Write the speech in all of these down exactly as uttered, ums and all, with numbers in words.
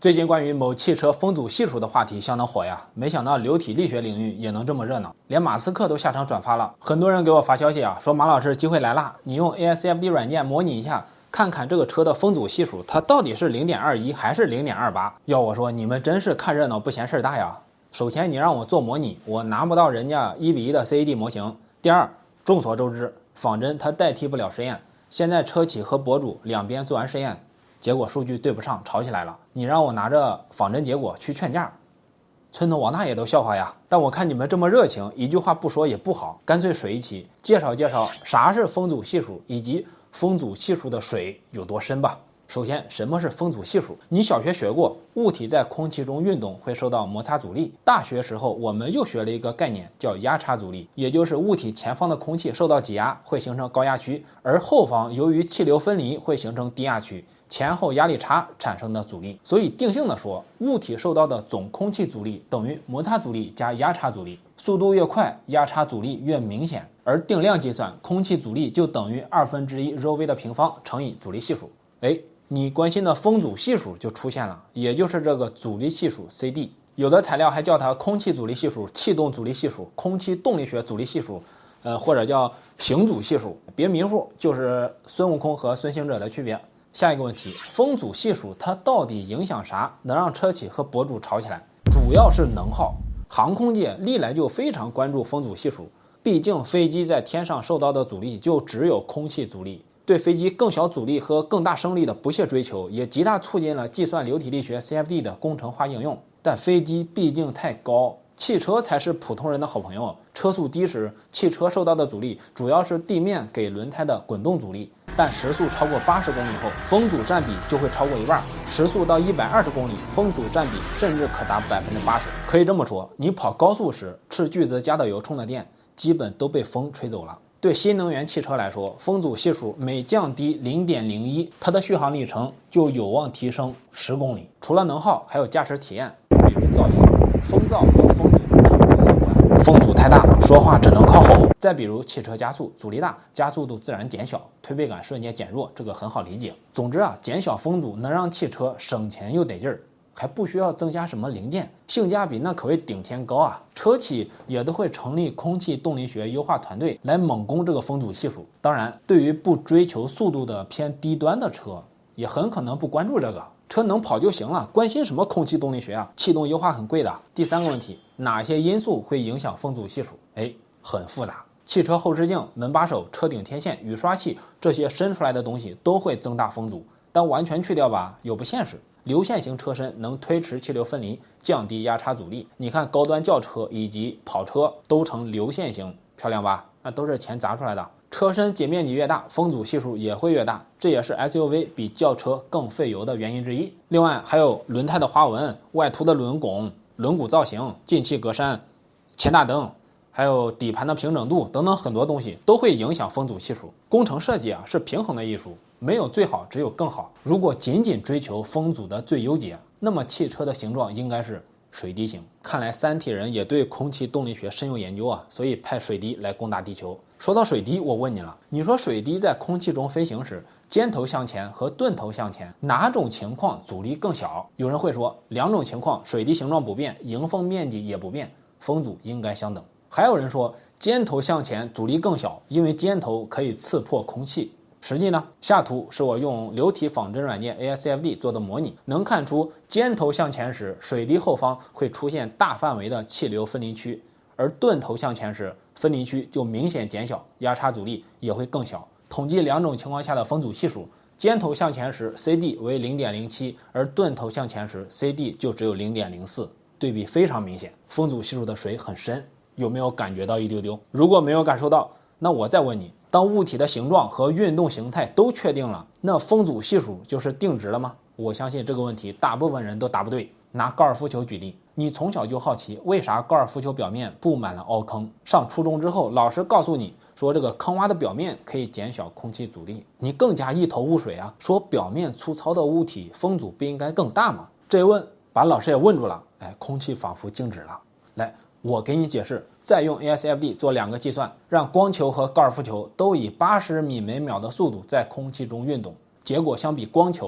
最近关于某汽车风阻系数的话题相当火呀，没想到流体力学领域也能这么热闹，连马斯克都下场转发了。很多人给我发消息啊，说马老师机会来啦，你用 A S F D 软件模拟一下，看看这个车的风阻系数，它到底是 零点二一 还是 零点二八。要我说，你们真是看热闹不嫌事儿大呀。首先你让我做模拟，我拿不到人家一比一的 C A D 模型。第二，众所周知，仿真它代替不了实验。现在车企和博主两边做完实验，结果数据对不上，吵起来了。你让我拿着仿真结果去劝架，村头王大爷都笑话呀。但我看你们这么热情，一句话不说也不好，干脆水一起介绍介绍啥是风阻系数，以及风阻系数的水有多深吧。首先，什么是风阻系数？你小学学过，物体在空气中运动会受到摩擦阻力。大学时候我们又学了一个概念叫压差阻力，也就是物体前方的空气受到挤压会形成高压区，而后方由于气流分离会形成低压区，前后压力差产生的阻力。所以定性的说，物体受到的总空气阻力等于摩擦阻力加压差阻力，速度越快，压差阻力越明显。而定量计算，空气阻力就等于二分之一 ρV 的平方乘以阻力系数。哎，你关心的风阻系数就出现了，也就是这个阻力系数 C D。 有的材料还叫它空气阻力系数、气动阻力系数、空气动力学阻力系数，呃，或者叫行阻系数，别迷糊，就是孙悟空和孙行者的区别。下一个问题，风阻系数它到底影响啥，能让车企和博主吵起来？主要是能耗。航空界历来就非常关注风阻系数，毕竟飞机在天上受到的阻力就只有空气阻力，对飞机更小阻力和更大升力的不懈追求，也极大促进了计算流体力学 C F D 的工程化应用。但飞机毕竟太高，汽车才是普通人的好朋友。车速低时，汽车受到的阻力主要是地面给轮胎的滚动阻力，但时速超过八十公里后，风阻占比就会超过一半。时速到一百二十公里，风阻占比甚至可达百分之八十。可以这么说，你跑高速时斥巨资加的油充的电，基本都被风吹走了。对新能源汽车来说，风阻系数每降低 零点零一， 它的续航里程就有望提升十公里。除了能耗，还有驾驶体验，比如噪音。风噪和风阻成正相关，风阻太大，说话只能靠吼。再比如汽车加速，阻力大，加速度自然减小，推背感瞬间减弱，这个很好理解。总之啊，减小风阻能让汽车省钱又得劲儿，还不需要增加什么零件，性价比那可谓顶天高啊！车企也都会成立空气动力学优化团队来猛攻这个风阻系数。当然，对于不追求速度的偏低端的车，也很可能不关注这个，车能跑就行了，关心什么空气动力学啊？气动优化很贵的。第三个问题，哪些因素会影响风阻系数？哎，很复杂。汽车后视镜、门把手、车顶天线、雨刷器这些伸出来的东西都会增大风阻，但完全去掉吧，又不现实。流线型车身能推迟气流分离，降低压差阻力。你看高端轿车以及跑车都成流线型，漂亮吧？那都是钱砸出来的。车身截面积越大，风阻系数也会越大，这也是 S U V 比轿车更费油的原因之一。另外还有轮胎的花纹、外凸的轮拱、轮毂造型、进气格栅、前大灯，还有底盘的平整度等等，很多东西都会影响风阻系数。工程设计啊是平衡的艺术，没有最好，只有更好。如果仅仅追求风阻的最优解，那么汽车的形状应该是水滴型。看来三体人也对空气动力学深有研究啊，所以派水滴来攻打地球。说到水滴，我问你了，你说水滴在空气中飞行时，尖头向前和钝头向前，哪种情况阻力更小？有人会说，两种情况水滴形状不变，迎风面积也不变，风阻应该相等。还有人说，尖头向前阻力更小，因为尖头可以刺破空气。实际呢，下图是我用流体仿真软件 A S F D 做的模拟，能看出尖头向前时，水滴后方会出现大范围的气流分离区，而钝头向前时，分离区就明显减小，压差阻力也会更小。统计两种情况下的风阻系数，尖头向前时 C D 为 零点零七， 而钝头向前时 C D 就只有 零点零四， 对比非常明显，风阻系数的水很深。有没有感觉到一丢丢？如果没有感受到，那我再问你，当物体的形状和运动形态都确定了，那风阻系数就是定值了吗？我相信这个问题大部分人都答不对。拿高尔夫球举例，你从小就好奇为啥高尔夫球表面布满了凹坑，上初中之后老师告诉你说这个坑洼的表面可以减小空气阻力，你更加一头雾水啊，说表面粗糙的物体风阻不应该更大吗？这一问把老师也问住了，哎，空气仿佛静止了。来，我给你解释，再用 A S F D 做两个计算，让光球和高尔夫球都以八十米每秒的速度在空气中运动，结果相比光球，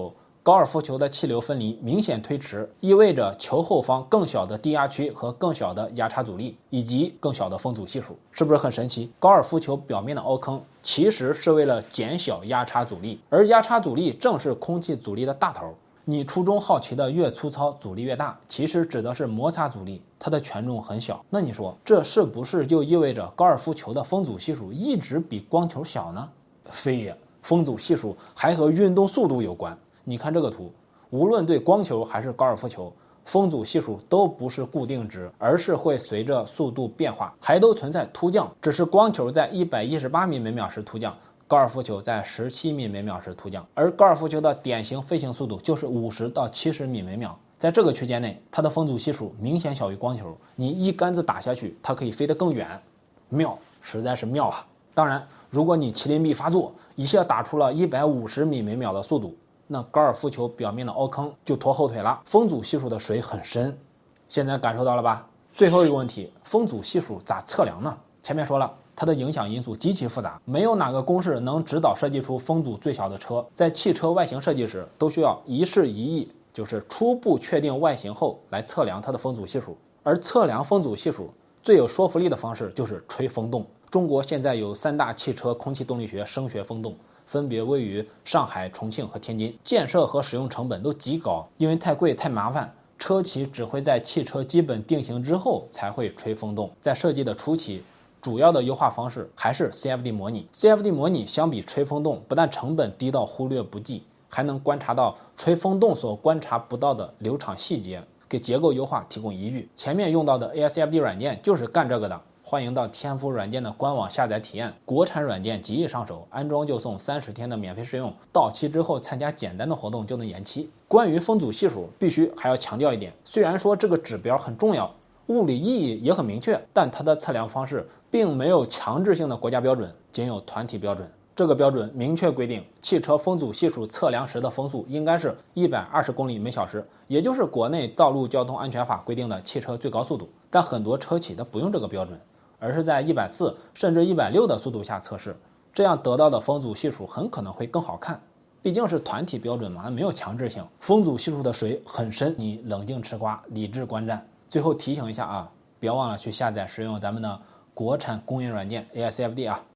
高尔夫球的气流分离明显推迟，意味着球后方更小的低压区和更小的压差阻力，以及更小的风阻系数，是不是很神奇？高尔夫球表面的凹坑其实是为了减小压差阻力，而压差阻力正是空气阻力的大头。你初中好奇的越粗糙，阻力越大，其实指的是摩擦阻力，它的权重很小。那你说，这是不是就意味着高尔夫球的风阻系数一直比光球小呢？非也，风阻系数还和运动速度有关。你看这个图，无论对光球还是高尔夫球，风阻系数都不是固定值，而是会随着速度变化，还都存在突降，只是光球在一百一十八米每秒时突降，高尔夫球在十七米每秒时突降，而高尔夫球的典型飞行速度就是五十到七十米每秒，在这个区间内，它的风阻系数明显小于光球，你一杆子打下去，它可以飞得更远，妙，实在是妙啊！当然，如果你麒麟臂发作，一下打出了一百五十米每秒的速度，那高尔夫球表面的凹坑就拖后腿了，风阻系数的水很深。现在感受到了吧？最后一个问题，风阻系数咋测量呢？前面说了，它的影响因素极其复杂，没有哪个公式能指导设计出风阻最小的车。在汽车外形设计时，都需要一事一议，就是初步确定外形后来测量它的风阻系数。而测量风阻系数最有说服力的方式就是吹风洞。中国现在有三大汽车空气动力学声学风洞，分别位于上海、重庆和天津，建设和使用成本都极高，因为太贵太麻烦，车企只会在汽车基本定型之后才会吹风洞。在设计的初期，主要的优化方式还是 C F D 模拟。C F D 模拟相比吹风洞，不但成本低到忽略不计，还能观察到吹风洞所观察不到的流场细节，给结构优化提供依据。前面用到的 A S F D 软件就是干这个的。欢迎到天赋软件的官网下载体验，国产软件极易上手，安装就送三十天的免费试用，到期之后参加简单的活动就能延期。关于风阻系数，必须还要强调一点，虽然说这个指标很重要，物理意义也很明确，但它的测量方式并没有强制性的国家标准，仅有团体标准。这个标准明确规定，汽车风阻系数测量时的风速应该是一百二十公里每小时，也就是国内道路交通安全法规定的汽车最高速度。但很多车企它不用这个标准，而是在一百四甚至一百六的速度下测试，这样得到的风阻系数很可能会更好看。毕竟是团体标准嘛，没有强制性。风阻系数的水很深，你冷静吃瓜，理智观战。最后提醒一下啊，别忘了去下载使用咱们的国产工业软件 A S F D 啊。